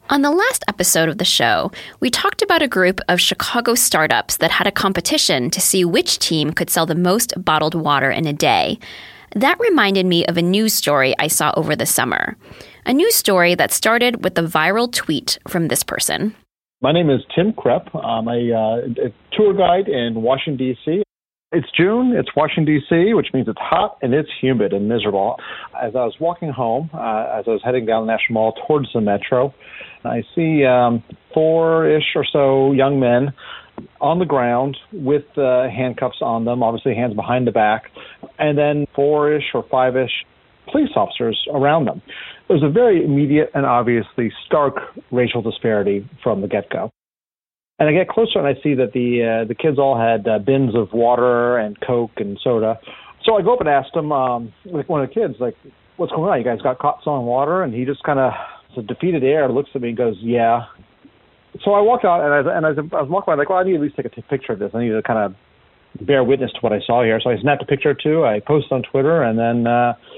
On the last episode of the show, we talked about a group of Chicago startups that had a competition to see which team could sell the most bottled water in a day. That reminded me of a news story I saw over the summer. A news story that started with a viral tweet from this person. My name is Tim Krepp. I'm a tour guide in Washington, D.C. It's June, it's Washington, D.C., which means it's hot and it's humid and miserable. As I was walking home, as I was heading down the National Mall towards the metro, I see four-ish or so young men on the ground with handcuffs on them, obviously hands behind the back, and then four-ish or five-ish police officers around them. There's a very immediate and obviously stark racial disparity from the get-go. And I get closer and I see that the kids all had bins of water and Coke and soda. So I go up and ask them, like one of the kids, like, what's going on? You guys got caught selling water? And he just kind of, with a defeated air, looks at me and goes, yeah. So I walked out, and as I was walking by, I'm like, well, I need to at least take a picture of this. I need to kind of bear witness to what I saw here. So I snapped a picture too. I posted on Twitter, and then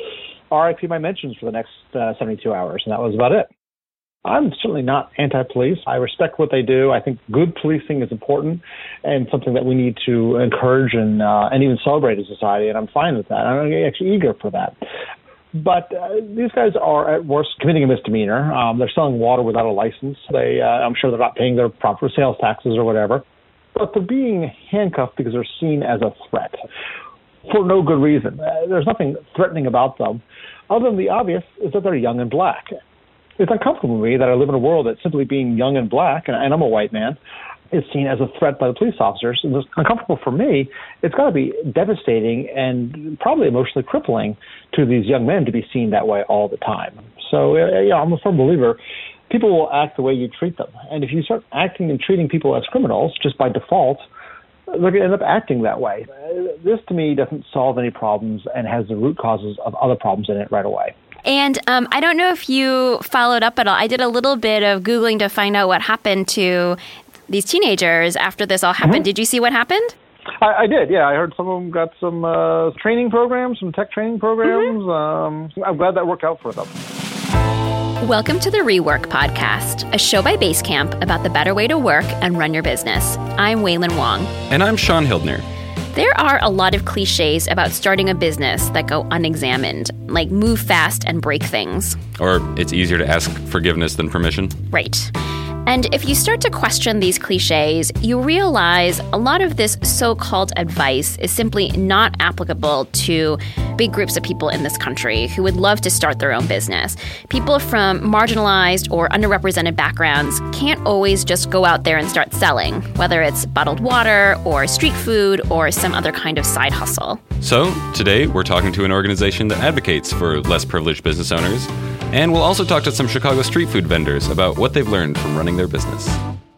RIP my mentions for the next 72 hours, and that was about it. I'm certainly not anti-police. I respect what they do. I think good policing is important and something that we need to encourage and even celebrate as a society, and I'm fine with that. I'm actually eager for that. But these guys are, at worst, committing a misdemeanor. They're selling water without a license. I'm sure they're not paying their proper sales taxes or whatever. But they're being handcuffed because they're seen as a threat for no good reason. There's nothing threatening about them, other than the obvious is that they're young and black. It's uncomfortable with me that I live in a world that simply being young and black, and I'm a white man, is seen as a threat by the police officers. And it's uncomfortable for me. It's got to be devastating and probably emotionally crippling to these young men to be seen that way all the time. So, I'm a firm believer. People will act the way you treat them. And if you start acting and treating people as criminals just by default, they're going to end up acting that way. This, to me, doesn't solve any problems and has the root causes of other problems in it right away. And I don't know if you followed up at all. I did a little bit of Googling to find out what happened to these teenagers after this all happened. Mm-hmm. Did you see what happened? I did, yeah. I heard some of them got some training programs, some tech training programs. Mm-hmm. I'm glad that worked out for them. Welcome to the Rework Podcast, a show by Basecamp about the better way to work and run your business. I'm Waylon Wong. And I'm Sean Hildner. There are a lot of cliches about starting a business that go unexamined, like move fast and break things. Or it's easier to ask forgiveness than permission. Right. And if you start to question these cliches, you realize a lot of this so-called advice is simply not applicable to big groups of people in this country who would love to start their own business. People from marginalized or underrepresented backgrounds can't always just go out there and start selling, whether it's bottled water or street food or some other kind of side hustle. So today we're talking to an organization that advocates for less privileged business owners. And we'll also talk to some Chicago street food vendors about what they've learned from running their business.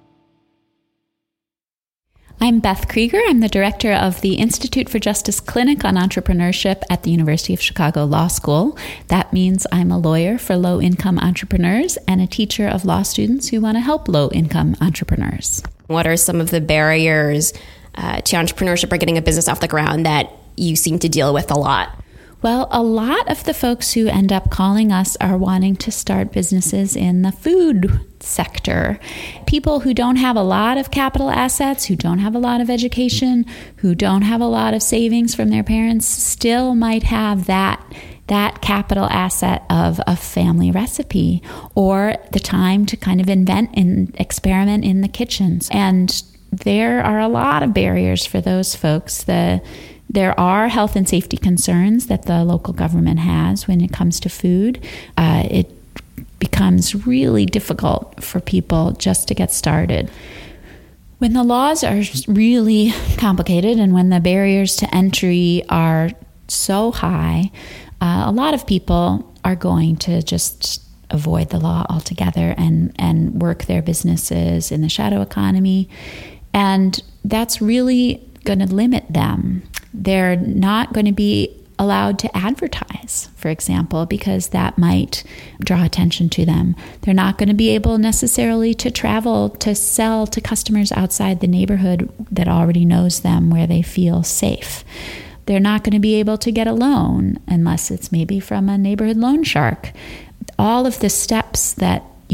I'm Beth Krieger. I'm the director of the Institute for Justice Clinic on Entrepreneurship at the University of Chicago Law School. That means I'm a lawyer for low-income entrepreneurs and a teacher of law students who want to help low-income entrepreneurs. What are some of the barriers to entrepreneurship or getting a business off the ground that you seem to deal with a lot? Well, a lot of the folks who end up calling us are wanting to start businesses in the food sector. People who don't have a lot of capital assets, who don't have a lot of education, who don't have a lot of savings from their parents, still might have that capital asset of a family recipe or the time to kind of invent and experiment in the kitchens. And there are a lot of barriers for those folks. There are health and safety concerns that the local government has when it comes to food. It becomes really difficult for people just to get started. When the laws are really complicated and when the barriers to entry are so high, a lot of people are going to just avoid the law altogether and work their businesses in the shadow economy. And that's really going to limit them. They're not going to be allowed to advertise, for example, because that might draw attention to them. They're not going to be able necessarily to travel to sell to customers outside the neighborhood that already knows them, where they feel safe. They're not going to be able to get a loan unless it's maybe from a neighborhood loan shark. All of the steps that you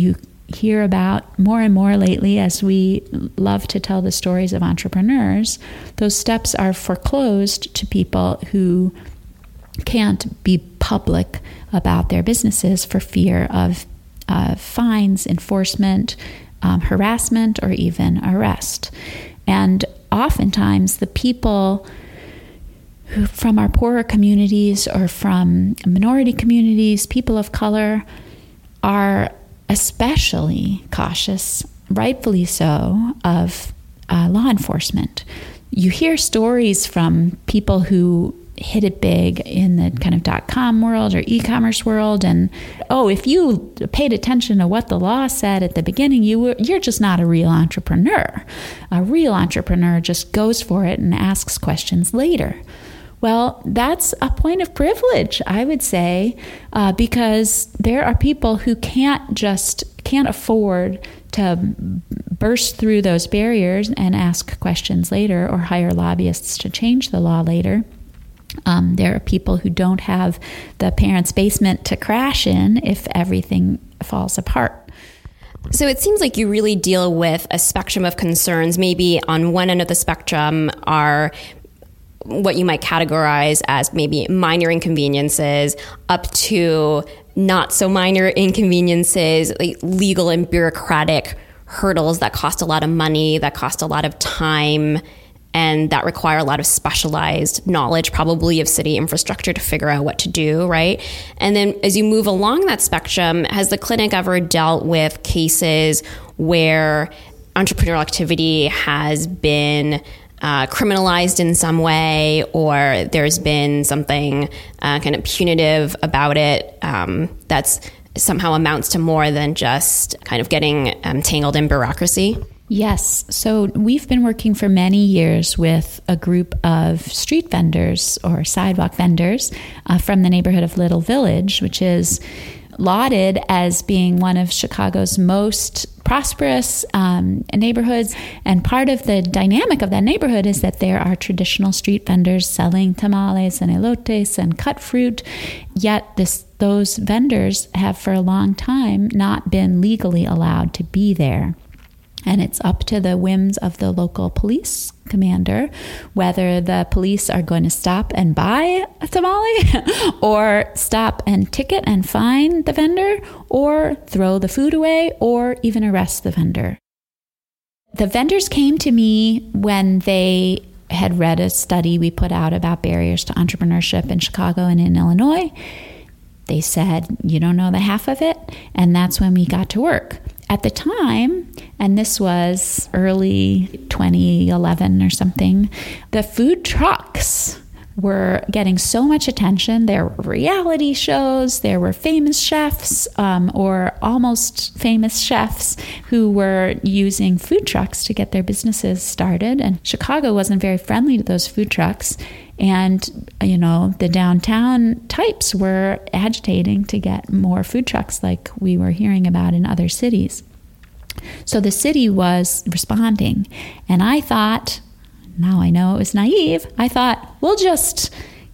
hear about more and more lately, as we love to tell the stories of entrepreneurs, those steps are foreclosed to people who can't be public about their businesses for fear of fines, enforcement, harassment, or even arrest. And oftentimes the people who from our poorer communities or from minority communities, people of color, are especially cautious, rightfully so, of law enforcement. You hear stories from people who hit it big in the kind of .com world or e-commerce world, and if you paid attention to what the law said at the beginning, you're just not a real entrepreneur. A real entrepreneur just goes for it and asks questions later. Well, that's a point of privilege, I would say, because there are people who can't afford to burst through those barriers and ask questions later or hire lobbyists to change the law later. There are people who don't have the parents' basement to crash in if everything falls apart. So it seems like you really deal with a spectrum of concerns. Maybe on one end of the spectrum are what you might categorize as maybe minor inconveniences up to not so minor inconveniences, like legal and bureaucratic hurdles that cost a lot of money, that cost a lot of time, and that require a lot of specialized knowledge, probably of city infrastructure, to figure out what to do, right? And then as you move along that spectrum, has the clinic ever dealt with cases where entrepreneurial activity has been criminalized in some way, or there's been something kind of punitive about it that's somehow amounts to more than just kind of getting tangled in bureaucracy? Yes. So we've been working for many years with a group of street vendors or sidewalk vendors from the neighborhood of Little Village, which is lauded as being one of Chicago's most prosperous neighborhoods. And part of the dynamic of that neighborhood is that there are traditional street vendors selling tamales and elotes and cut fruit. Yet those vendors have for a long time not been legally allowed to be there. And it's up to the whims of the local police commander whether the police are going to stop and buy a tamale or stop and ticket and fine the vendor or throw the food away or even arrest the vendor. The vendors came to me when they had read a study we put out about barriers to entrepreneurship in Chicago and in Illinois. They said, you don't know the half of it, and that's when we got to work. At the time, and this was early 2011 or something, the food trucks were getting so much attention. There were reality shows, there were famous chefs or almost famous chefs who were using food trucks to get their businesses started. And Chicago wasn't very friendly to those food trucks. And, the downtown types were agitating to get more food trucks like we were hearing about in other cities. So the city was responding. And I thought, now I know it was naive, I thought, we'll just,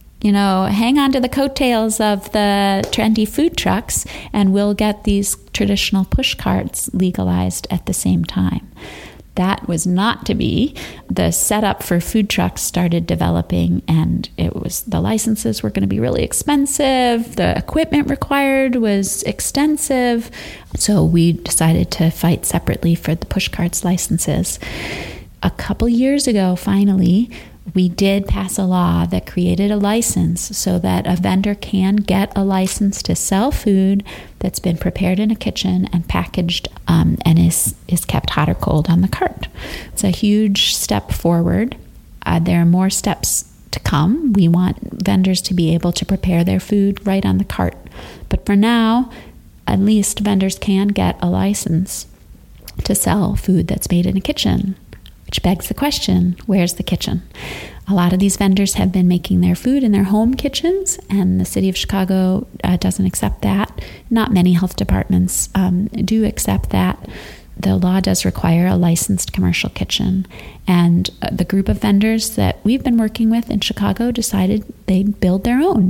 hang on to the coattails of the trendy food trucks and we'll get these traditional push carts legalized at the same time. That was not to be. The setup for food trucks started developing, and the licenses were going to be really expensive. The equipment required was extensive. So we decided to fight separately for the push carts licenses. A couple years ago, finally, we did pass a law that created a license so that a vendor can get a license to sell food that's been prepared in a kitchen and packaged and is kept hot or cold on the cart. It's a huge step forward. There are more steps to come. We want vendors to be able to prepare their food right on the cart. But for now, at least vendors can get a license to sell food that's made in a kitchen. Which begs the question, where's the kitchen? A lot of these vendors have been making their food in their home kitchens, and the city of Chicago doesn't accept that. Not many health departments do accept that. The law does require a licensed commercial kitchen. And the group of vendors that we've been working with in Chicago decided they'd build their own.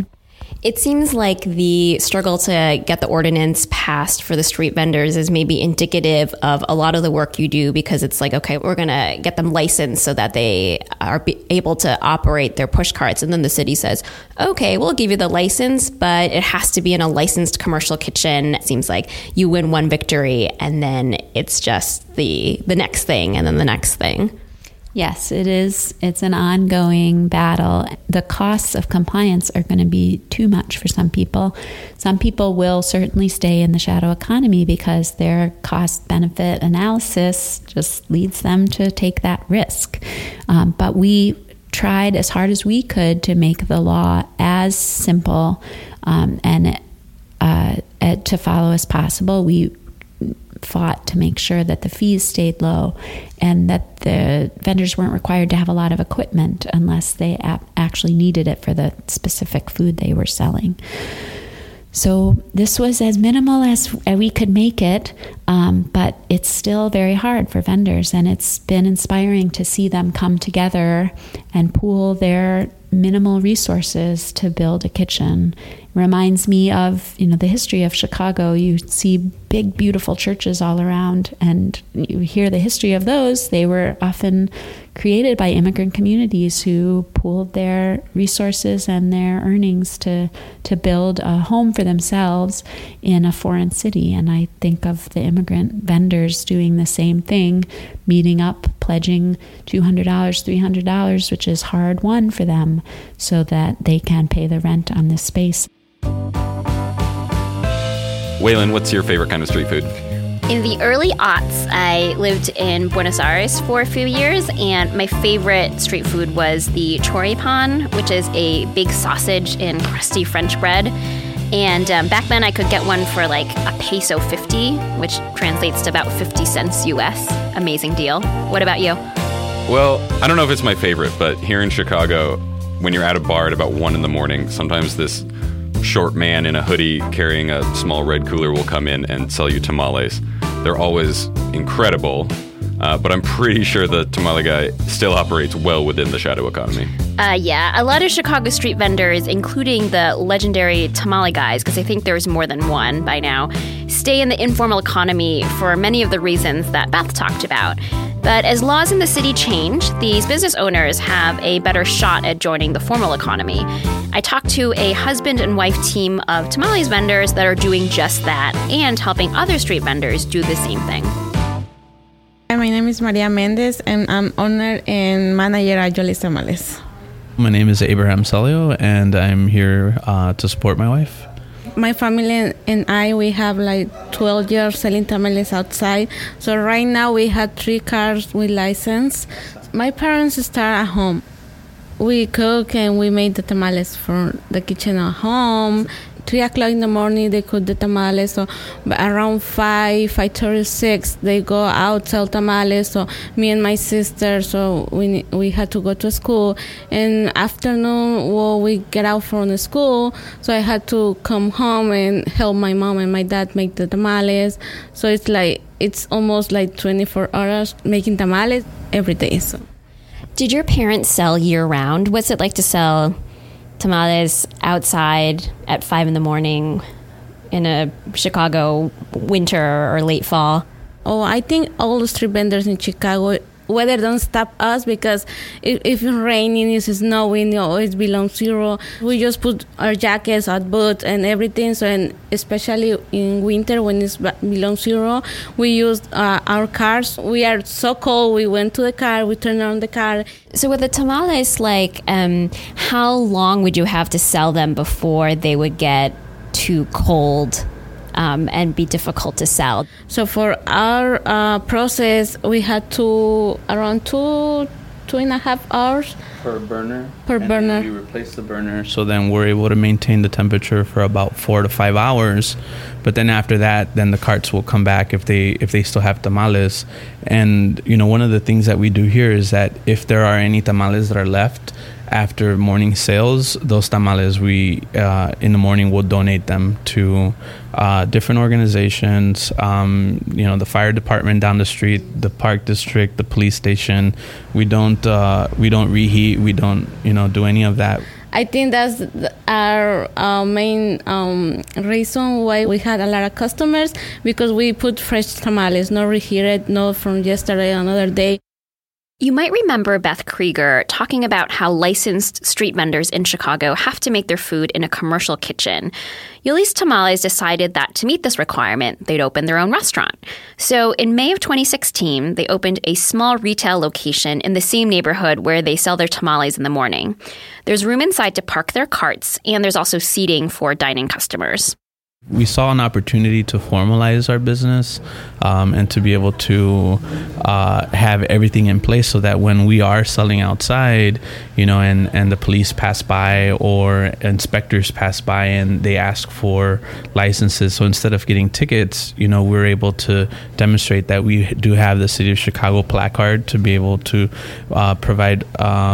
It seems like the struggle to get the ordinance passed for the street vendors is maybe indicative of a lot of the work you do, because it's like, okay, we're going to get them licensed so that they are able to operate their push carts. And then the city says, okay, we'll give you the license, but it has to be in a licensed commercial kitchen. It seems like you win one victory and then it's just the next thing and then the next thing. Yes, it is. It's an ongoing battle. The costs of compliance are going to be too much for some people. Some people will certainly stay in the shadow economy because their cost-benefit analysis just leads them to take that risk. But we tried as hard as we could to make the law as simple and to follow as possible. We fought to make sure that the fees stayed low and that the vendors weren't required to have a lot of equipment unless they actually needed it for the specific food they were selling. So this was as minimal as we could make it, but it's still very hard for vendors, and it's been inspiring to see them come together and pool their minimal resources to build a kitchen. It reminds me of, the history of Chicago. You see big, beautiful churches all around, and you hear the history of those. They were often created by immigrant communities who pooled their resources and their earnings to build a home for themselves in a foreign city. And I think of the immigrant vendors doing the same thing, meeting up, pledging $200, $300, which is hard won for them, so that they can pay the rent on this space. Waylon, what's your favorite kind of street food? In the early aughts, I lived in Buenos Aires for a few years, and my favorite street food was the choripan, which is a big sausage in crusty French bread. And back then I could get one for like $1.50, which translates to about 50 cents US. Amazing deal. What about you? Well, I don't know if it's my favorite, but here in Chicago, when you're at a bar at about 1 a.m, sometimes this short man in a hoodie carrying a small red cooler will come in and sell you tamales. They're always incredible, but I'm pretty sure the tamale guy still operates well within the shadow economy. Yeah, a lot of Chicago street vendors, including the legendary tamale guys, because I think there's more than one by now, stay in the informal economy for many of the reasons that Beth talked about. But as laws in the city change, these business owners have a better shot at joining the formal economy. I talked to a husband and wife team of tamales vendors that are doing just that and helping other street vendors do the same thing. My name is Maria Mendez, and I'm owner and manager at Jolly's Tamales. My name is Abraham Salio, and I'm here to support my wife. My family and I, we have like 12 years selling tamales outside. So right now we have 3 cars with license. My parents start at home. We cook and we make the tamales from the kitchen at home. 3 o'clock in the morning, they cook the tamales. So around 5:36, they go out, sell tamales. So me and my sister, so we had to go to school. And afternoon, well, we get out from the school. So I had to come home and help my mom and my dad make the tamales. So it's almost like 24 hours making tamales every day. So. Did your parents sell year-round? What's it like to sell tamales outside at 5 a.m. in a Chicago winter or late fall? Oh, I think all the street vendors in Chicago, weather don't stop us, because if it's raining, it's snowing, it always below zero. We just put our jackets, our boots, and everything. So, and especially in winter when it's below zero, we use our cars. We are so cold. We went to the car. We turned on the car. So with the tamales, how long would you have to sell them before they would get too cold and be difficult to sell? So for our process, we had to around 2.5 hours per burner. Then we replace the burner, so then we're able to maintain the temperature for about 4 to 5 hours. But then after that, then the carts will come back if they still have tamales. And one of the things that we do here is that if there are any tamales that are left after morning sales, those tamales we in the morning will donate them to different organizations. The fire department down the street, the park district, the police station. We don't reheat. We don't do any of that. I think that's our main reason why we had a lot of customers, because we put fresh tamales, not reheated, not from yesterday, another day. You might remember Beth Krieger talking about how licensed street vendors in Chicago have to make their food in a commercial kitchen. Yoli's Tamales decided that to meet this requirement, they'd open their own restaurant. So in May of 2016, they opened a small retail location in the same neighborhood where they sell their tamales in the morning. There's room inside to park their carts, and there's also seating for dine-in customers. We saw an opportunity to formalize our business and to be able to have everything in place so that when we are selling outside, and the police pass by or inspectors pass by and they ask for licenses. So instead of getting tickets, we're able to demonstrate that we do have the City of Chicago placard to be able to provide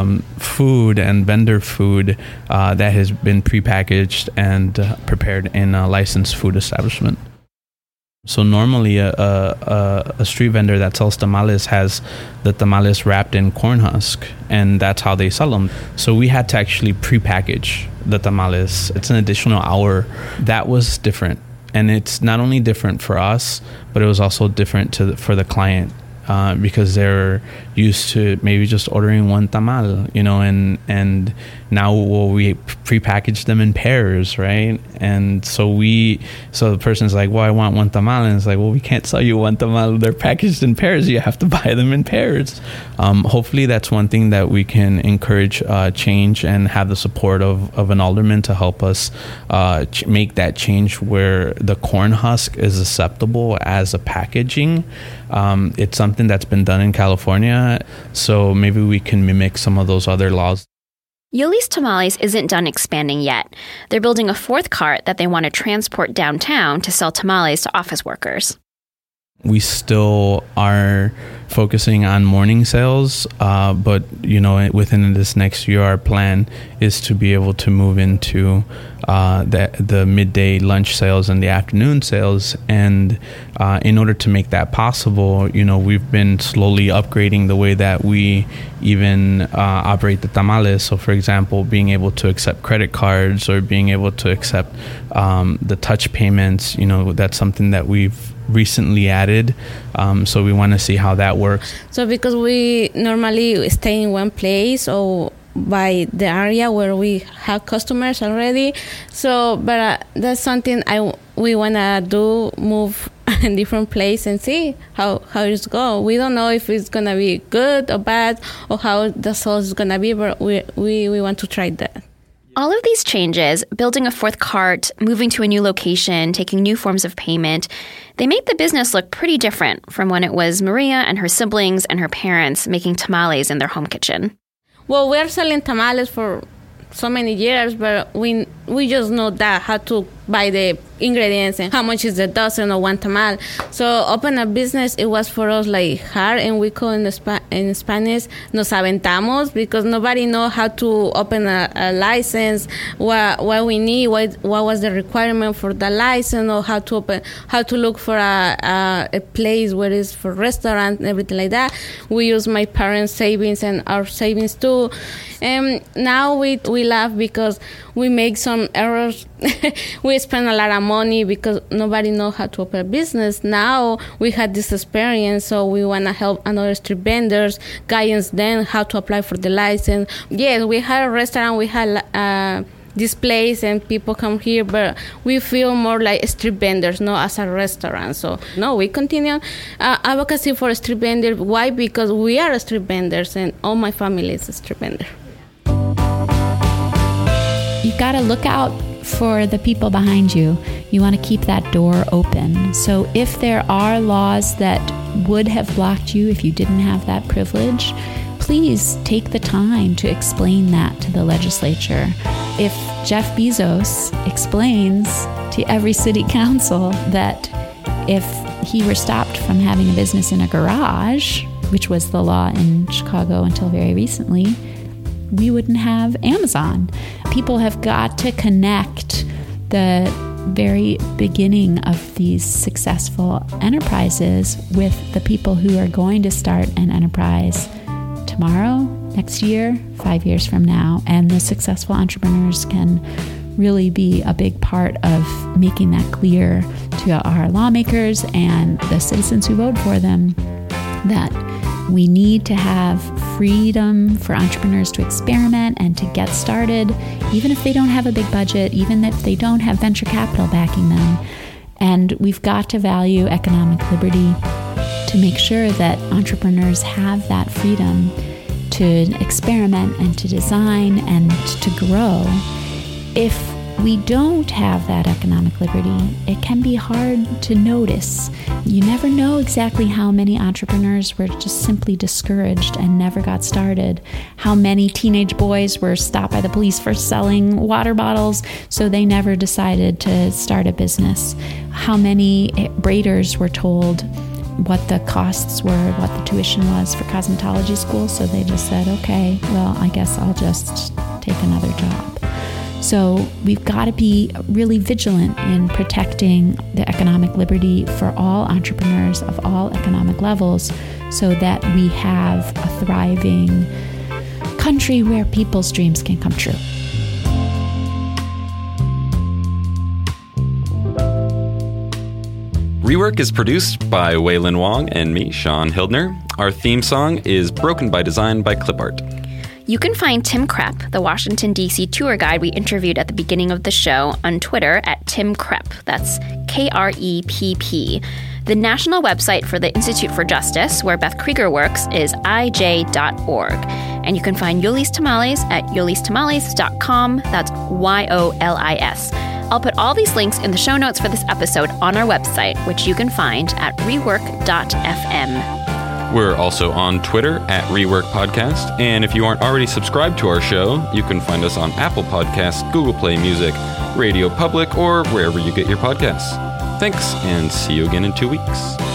food and vendor food that has been prepackaged and prepared in a licensed food establishment. So normally a street vendor that sells tamales has the tamales wrapped in corn husk, and that's how they sell them. So we had to actually prepackage the tamales. It's an additional hour. That was different. And it's not only different for us, but it was also different for the client. Because they're used to maybe just ordering one tamal, and now we prepackage them in pairs, right? And so the person's like, well, I want one tamal, and it's like, well, we can't sell you one tamal. They're packaged in pairs. You have to buy them in pairs. Hopefully that's one thing that we can encourage change and have the support of an alderman to help us make that change where the corn husk is acceptable as a packaging. It's something that's been done in California, so maybe we can mimic some of those other laws. Yoli's Tamales isn't done expanding yet. They're building a fourth cart that they want to transport downtown to sell tamales to office workers. We still are focusing on morning sales, but within this next year, our plan is to be able to move into the midday lunch sales and the afternoon sales. And in order to make that possible, we've been slowly upgrading the way that we even operate the tamales. So, for example, being able to accept credit cards or being able to accept the touch payments, that's something that we've recently added, so we want to see how that works. So because we normally stay in one place or by the area where we have customers already, but that's something we want to move in different place and see how it's go. We don't know if it's gonna be good or bad or how the sales is gonna be, but we want to try that. All of these changes, building a fourth cart, moving to a new location, taking new forms of payment, they make the business look pretty different from when it was Maria and her siblings and her parents making tamales in their home kitchen. Well, we're selling tamales for so many years, but we just know that how to buy the ingredients and how much is a dozen or one tamal. So open a business, it was for us like hard, and we call in Spanish nos aventamos, because nobody know how to open a license, what we need, what was the requirement for the license, or how to look for a place where it's for restaurant and everything like that. We use my parents' savings and our savings too. And now we laugh because we make some errors. We spend a lot of money because nobody knows how to open a business. Now we had this experience, so we want to help another street vendors, guidance them how to apply for the license. Yes, we had a restaurant, we had displays and people come here, but we feel more like street vendors, not as a restaurant. So no, we continue advocacy for street vendors. Why? Because we are street vendors and all my family is a street vendor. You've got to look out for the people behind you. You want to keep that door open. So if there are laws that would have blocked you if you didn't have that privilege, please take the time to explain that to the legislature. If Jeff Bezos explains to every city council that if he were stopped from having a business in a garage, which was the law in Chicago until very recently, we wouldn't have Amazon. People have got to connect the very beginning of these successful enterprises with the people who are going to start an enterprise tomorrow next year, 5 years from now. And the successful entrepreneurs can really be a big part of making that clear to our lawmakers and the citizens who vote for them, that we need to have freedom for entrepreneurs to experiment and to get started, even if they don't have a big budget, even if they don't have venture capital backing them. And we've got to value economic liberty to make sure that entrepreneurs have that freedom to experiment and to design and to grow. If we don't have that economic liberty, it can be hard to notice. You never know exactly how many entrepreneurs were just simply discouraged and never got started. How many teenage boys were stopped by the police for selling water bottles, so they never decided to start a business. How many braiders were told what the costs were, what the tuition was for cosmetology school, so they just said, okay, well, I guess I'll just take another job. So we've got to be really vigilant in protecting the economic liberty for all entrepreneurs of all economic levels so that we have a thriving country where people's dreams can come true. Rework is produced by Waylon Wong and me, Sean Hildner. Our theme song is Broken by Design by Clipart. You can find Tim Krepp, the Washington, D.C. tour guide we interviewed at the beginning of the show, on Twitter at Tim Krepp. That's Krepp. The national website for the Institute for Justice, where Beth Krieger works, is ij.org. And you can find Yolis Tamales at yolistamales.com. That's YOLIS. I'll put all these links in the show notes for this episode on our website, which you can find at rework.fm. We're also on Twitter at Rework Podcast, and if you aren't already subscribed to our show, you can find us on Apple Podcasts, Google Play Music, Radio Public, or wherever you get your podcasts. Thanks, and see you again in 2 weeks.